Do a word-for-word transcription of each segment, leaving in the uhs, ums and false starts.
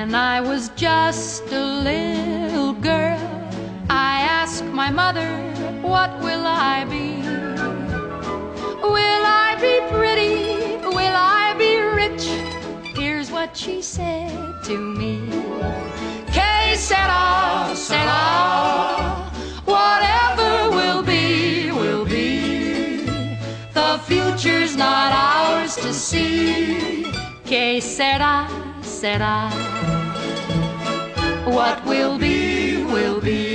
When I was just a little girl, I asked my mother, what will I be? Will I be pretty? Will I be rich? Here's what she said to me. Que sera, sera, whatever will be, will be. The future's not ours to see. Que sera, sera, what will be, will be.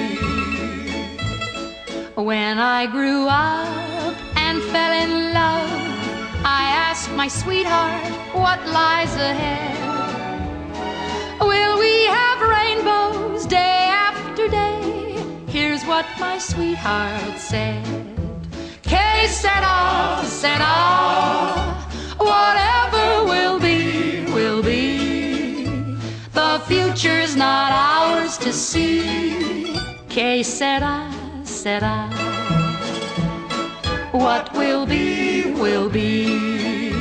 When I grew up and fell in love, I asked my sweetheart, what lies ahead? Will we have rainbows day after day? Here's what my sweetheart said. Que sera, sera, whatever will be, will be. The future's not ours to see. Que sera, sera, what will be, will be.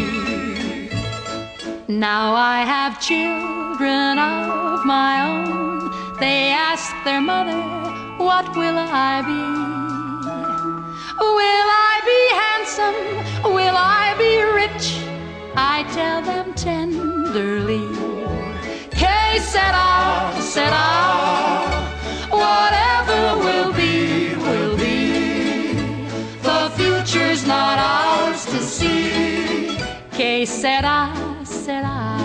Now I have children of my own. They ask their mother, what will I be? Will I be handsome? Will I be rich? I tell them tenderly, que sera, sera, whatever will be, will be. The future's not ours to see. Que sera, sera.